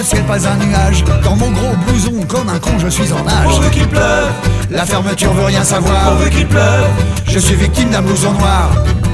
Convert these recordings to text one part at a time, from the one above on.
ciel, pas un nuage. Dans mon gros blouson, comme un con, je suis en nage. Pourvu qu'il pleuve, La fermeture veut rien savoir. pourvu qu'il pleuve, Je suis victime d'un blouson noir.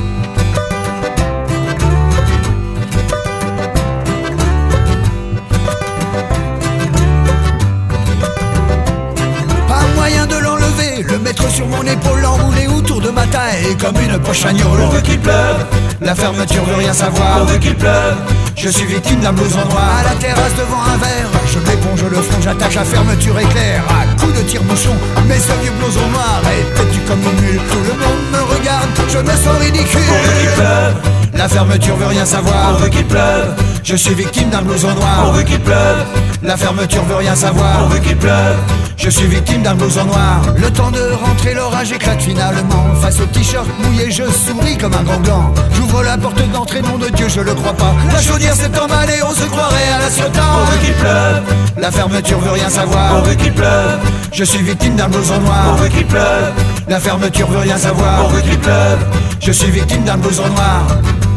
Pas moyen de l'enlever, le mettre sur mon épaule, l'enrouler autour de ma taille comme une poche agneau. pourvu qu'il pleuve, La fermeture veut rien savoir. pourvu qu'il pleuve, Je suis victime d'un blouson noir. À la terrasse devant un verre, je m'éponge le front, j'attache la fermeture éclair. À coups de tire-bouchon, mes ce vieux blouson noir est têtu comme une mule. Tout le monde me regarde, je me sens ridicule. pourvu qu'il pleuve, La fermeture veut rien savoir. pourvu qu'il pleuve, Je suis victime d'un blouson noir. pourvu qu'il pleuve, La fermeture veut rien savoir. pourvu qu'il pleuve, Je suis victime d'un blouson noir. Le temps de rentrer, l'orage éclate finalement. Face au t-shirt mouillé, je souris comme un gant. J'ouvre la porte d'entrée, nom de Dieu, je le crois pas. La chaudière s'est emballée, on se croirait à la Ciotat. pourvu qu'il pleuve, La fermeture veut rien savoir. pourvu qu'il pleuve, Je suis victime d'un blouson noir. pourvu qu'il pleuve, La fermeture veut rien savoir. pourvu qu'il pleuve, Je suis victime d'un blouson noir.